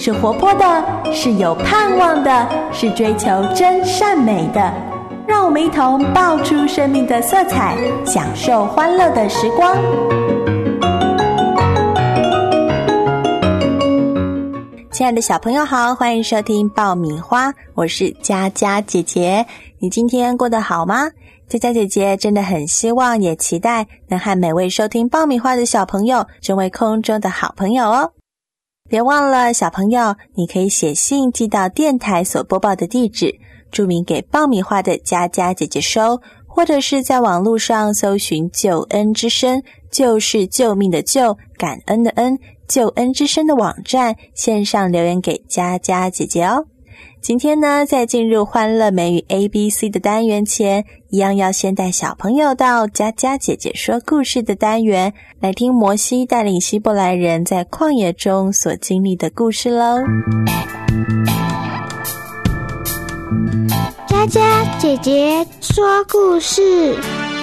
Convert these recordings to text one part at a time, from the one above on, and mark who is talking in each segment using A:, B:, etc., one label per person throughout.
A: 是活泼的，是有盼望的，是追求真善美的。让我们一同爆出生命的色彩，享受欢乐的时光。亲爱的小朋友好，欢迎收听爆米花，我是佳佳姐姐。你今天过得好吗？佳佳姐姐真的很希望也期待能和每位收听爆米花的小朋友成为空中的好朋友哦。别忘了小朋友，你可以写信寄到电台所播报的地址，注明给爆米花的佳佳姐姐收，或者是在网络上搜寻救恩之声，救是救命的救，感恩的恩，救恩之声的网站线上留言给佳佳姐姐哦。今天呢，在进入欢乐美语 ABC 的单元前，一样要先带小朋友到佳佳姐姐说故事的单元，来听摩西带领希伯来人在旷野中所经历的故事咯。
B: 佳佳姐姐说故事。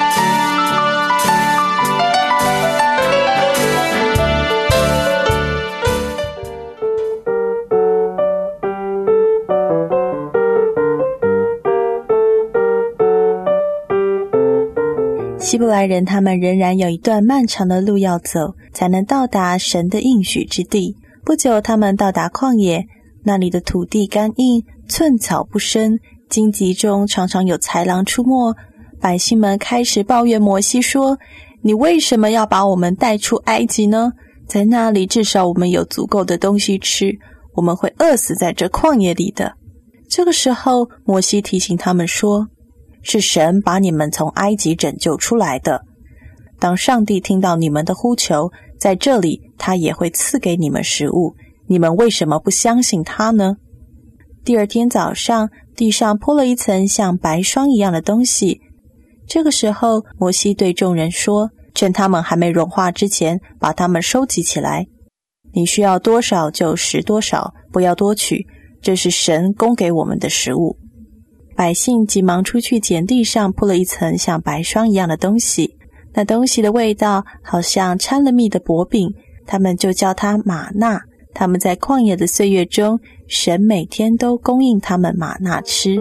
A: 希伯来人他们仍然有一段漫长的路要走，才能到达神的应许之地。不久他们到达旷野，那里的土地干硬，寸草不生，荆棘中常常有豺狼出没。百姓们开始抱怨摩西说，你为什么要把我们带出埃及呢？在那里至少我们有足够的东西吃，我们会饿死在这旷野里的。这个时候摩西提醒他们说，是神把你们从埃及拯救出来的。当上帝听到你们的呼求，在这里他也会赐给你们食物，你们为什么不相信他呢？第二天早上，地上铺了一层像白霜一样的东西。这个时候摩西对众人说，趁他们还没融化之前，把它们收集起来，你需要多少就拾多少，不要多取，这是神供给我们的食物。百姓急忙出去捡地上铺了一层像白霜一样的东西，那东西的味道好像掺了蜜的薄饼，他们就叫它玛纳。他们在旷野的岁月中，神每天都供应他们玛纳吃。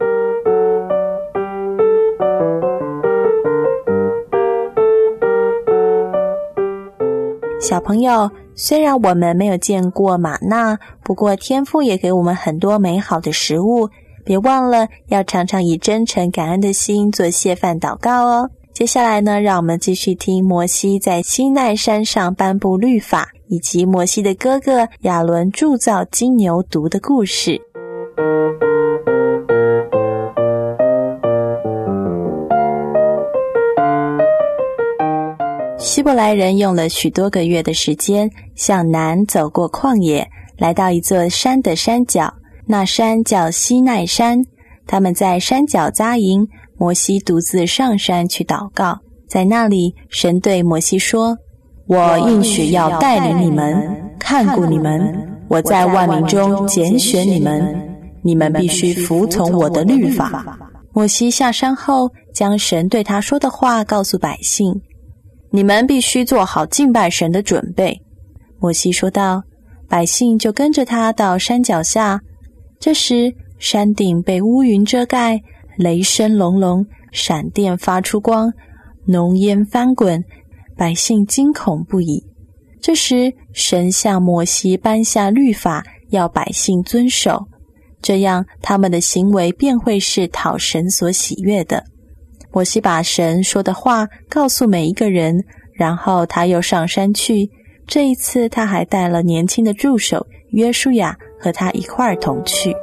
A: 小朋友，虽然我们没有见过玛纳，不过天父也给我们很多美好的食物，别忘了要常常以真诚感恩的心做谢饭祷告哦。接下来呢，让我们继续听摩西在西奈山上颁布律法，以及摩西的哥哥亚伦铸造金牛犊的故事。希伯来人用了许多个月的时间，向南走过旷野，来到一座山的山脚，那山叫西奈山。他们在山脚扎营，摩西独自上山去祷告。在那里，神对摩西说，我应许要带领你们，看顾你们，我在万民中拣选你们，你们必须服从我的律法。摩西下山后，将神对他说的话告诉百姓，你们必须做好敬拜神的准备。摩西说道，百姓就跟着他到山脚下。这时山顶被乌云遮盖，雷声隆隆，闪电发出光，浓烟翻滚，百姓惊恐不已。这时神向摩西颁下律法，要百姓遵守，这样他们的行为便会是讨神所喜悦的。摩西把神说的话告诉每一个人，然后他又上山去。这一次他还带了年轻的助手约书亚和他一块儿同去。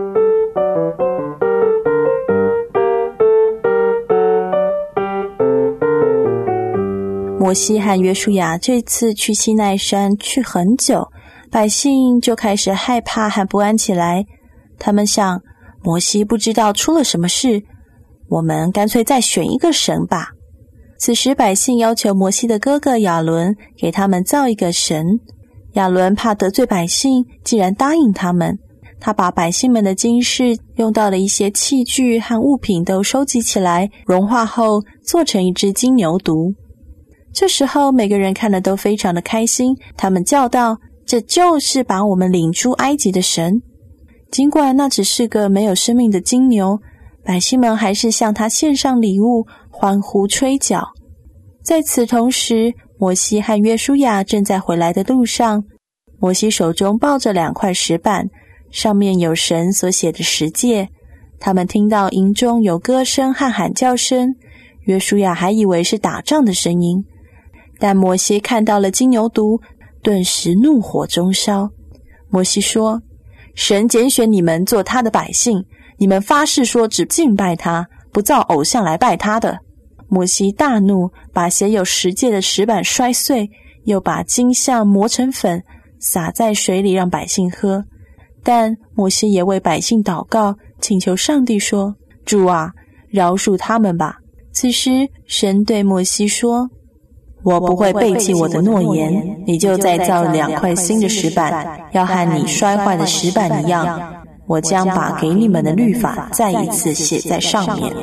A: 摩西和约书亚这次去西奈山去很久，百姓就开始害怕和不安起来。他们想，摩西不知道出了什么事，我们干脆再选一个神吧。此时百姓要求摩西的哥哥亚伦给他们造一个神。亚伦怕得罪百姓，竟然答应他们。他把百姓们的金饰用到的一些器具和物品都收集起来，融化后做成一只金牛犊。这时候每个人看了都非常的开心，他们叫道， 这就是把我们领出埃及的神。尽管那只是个没有生命的金牛，百姓们还是向他献上礼物，欢呼吹角。在此同时，摩西和约书亚正在回来的路上。摩西手中抱着2块石板，上面有神所写的十诫。他们听到营中有歌声和喊叫声，约书亚还以为是打仗的声音。但摩西看到了金牛犊，顿时怒火中烧。摩西说：神拣选你们做他的百姓，你们发誓说只敬拜他，不造偶像来拜他的。摩西大怒，把写有十诫的石板摔碎，又把金像磨成粉，撒在水里让百姓喝。但摩西也为百姓祷告，请求上帝说：主啊，饶恕他们吧。此时神对摩西说：我不会背弃我的诺言，你就再造2块新的石板，要和你摔坏的石板一样，我将把给你们的律法再一次写在上面。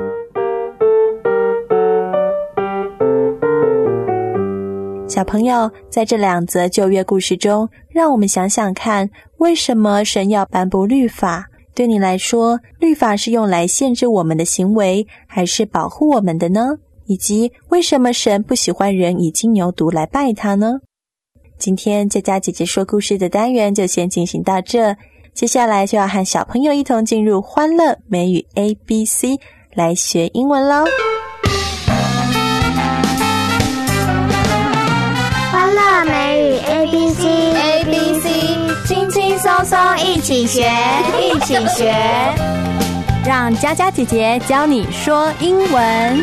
A: 小朋友，在这2则旧约故事中，让我们想想看，为什么神要颁布律法？对你来说，律法是用来限制我们的行为，还是保护我们的呢？以及为什么神不喜欢人以金牛犊来拜他呢？今天佳佳姐姐说故事的单元就先进行到这，接下来就要和小朋友一同进入欢乐美语 ABC 来学英文咯。
B: 欢乐美语 ABC， 轻轻松松一起学，一起学，
A: 让佳佳姐姐教你说英文。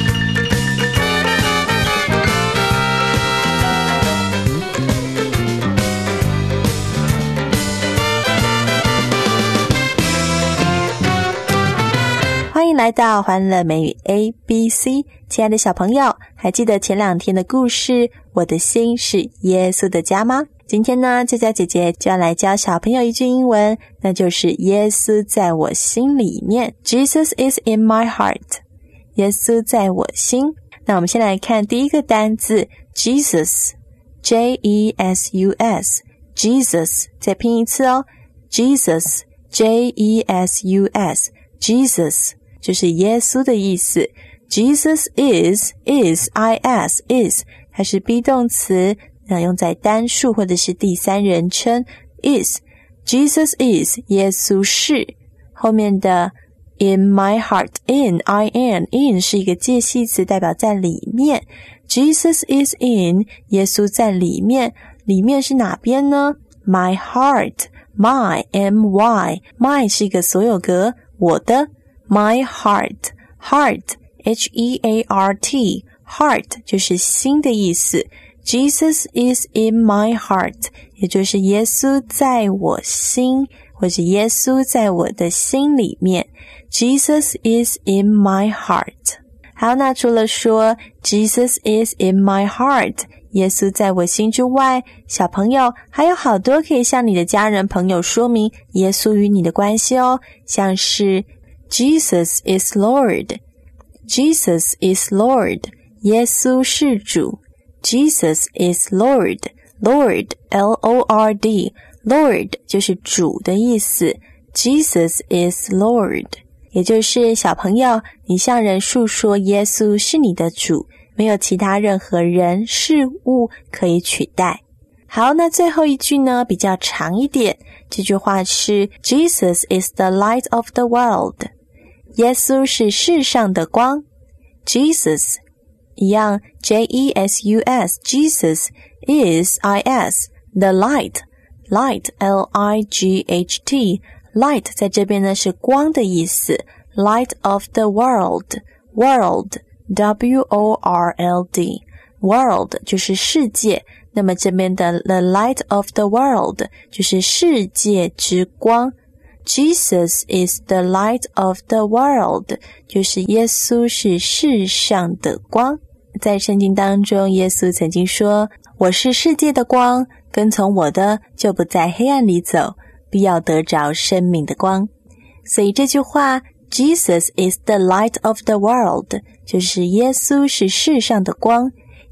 A: 欢迎来到欢乐美语 ABC， 亲爱的小朋友，还记得前2天的故事，我的心是耶稣的家吗？今天呢，佳佳姐姐就要来教小朋友一句英文，那就是耶稣在我心里面。 Jesus is in my heart， 耶稣在我心。那我们先来看第一个单字 Jesus， J-E-S-U-S， Jesus， 再拼一次哦， Jesus， J-E-S-U-S， Jesus就是耶稣的意思。 Jesus is is 它是 be 动词，用在单数或者是第3人称 is。 Jesus is 耶稣是，后面的 in my heart in I am in 是一个介系词，代表在里面。 Jesus is in 耶稣在里面，里面是哪边呢？ My heart my M-Y my 是一个所有格，我的My heart H-E-A-R-T heart 就是心的意思。 Jesus is in my heart 也就是耶稣在我心，或者耶稣在我的心里面。 Jesus is in my heart。 好，那除了说 Jesus is in my heart 耶稣在我心之外，小朋友还有好多可以向你的家人朋友说明耶稣与你的关系哦，像是Jesus is Lord， Jesus is Lord， 耶稣是主。 Jesus is Lord， Lord L-O-R-D Lord 就是主的意思。 Jesus is Lord， 也就是小朋友，你向人述说耶稣是你的主，没有其他任何人事物可以取代。好，那最后一句呢比较长一点，这句话是 Jesus is the light of the world，耶稣是世上的光。 Jesus 一样 J-E-S-U-S Jesus is I-S the light L-I-G-H-T light 在这边呢是光的意思。 Light of the world World W-O-R-L-D World 就是世界，那么这边的 The light of the world 就是世界之光。Jesus is the light of the world 就是耶稣是世上的光。在圣经当中，耶稣曾经说，我是世界的光，跟从我的就不在黑暗里走，必要得着生命的光。所以这句话 Jesus is the light of the world 就是耶稣是世上的光，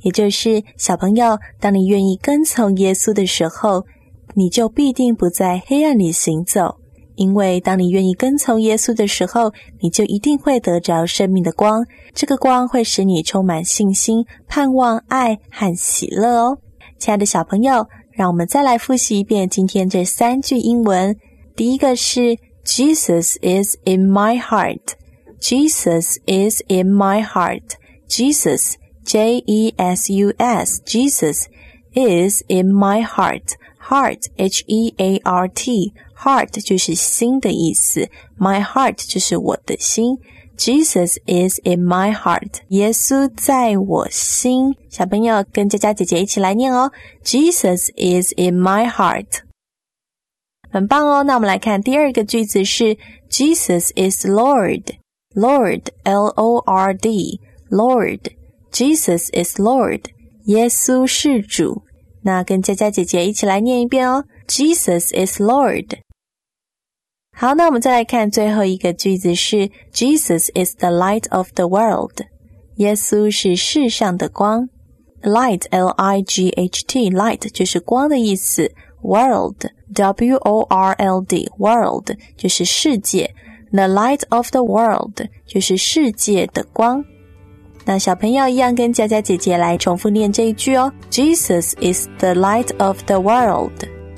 A: 也就是小朋友，当你愿意跟从耶稣的时候，你就必定不在黑暗里行走，因为当你愿意跟从耶稣的时候，你就一定会得着生命的光，这个光会使你充满信心、盼望、爱和喜乐哦。亲爱的小朋友，让我们再来复习一遍今天这3句英文。第一个是 Jesus is in my heart. Jesus is in my heart. Jesus, J-E-S-U-S, Jesus is in my heart. Heart, H-E-A-R-T, heart 就是心的意思， my heart 就是我的心。Jesus is in my heart. 耶稣在我心。小朋友跟佳佳姐姐一起来念哦。Jesus is in my heart. 很棒哦。那我们来看第二个句子是 Jesus is Lord. Lord, L-O-R-D, Lord. Jesus is Lord. 耶稣是主。那跟佳佳姐姐一起来念一遍哦。Jesus is Lord. 好，那我们再来看最后一个句子是 Jesus is the light of the world. 耶稣是世上的光。Light, L-I-G-H-T, light 就是光的意思。World, W-O-R-L-D, world 就是世界。The light of the world 就是世界的光。那小朋友一样跟佳佳姐姐来重复念这一句哦。Jesus is the light of the world.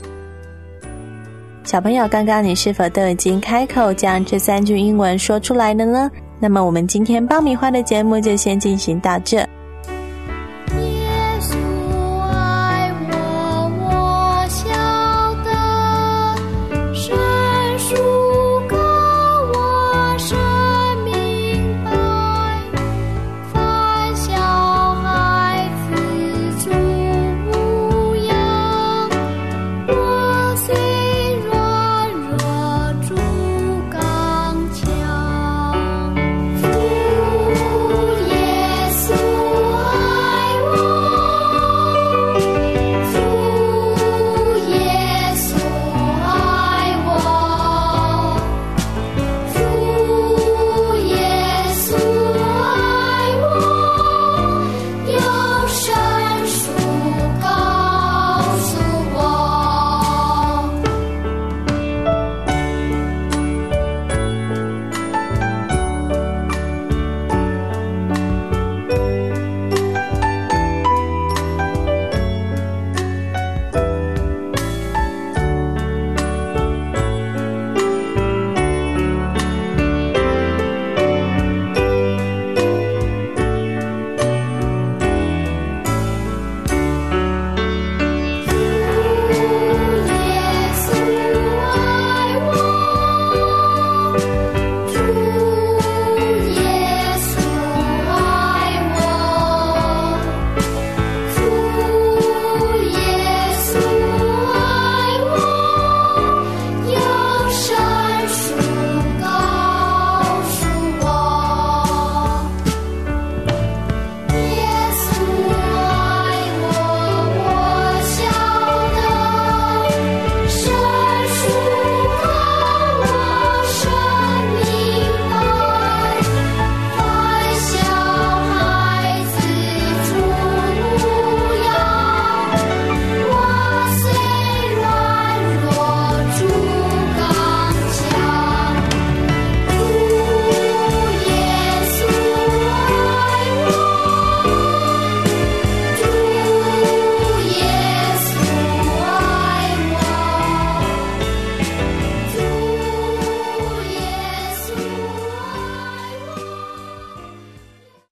A: 小朋友，刚刚你是否都已经开口将这3句英文说出来了呢？那么我们今天爆米花的节目就先进行到这。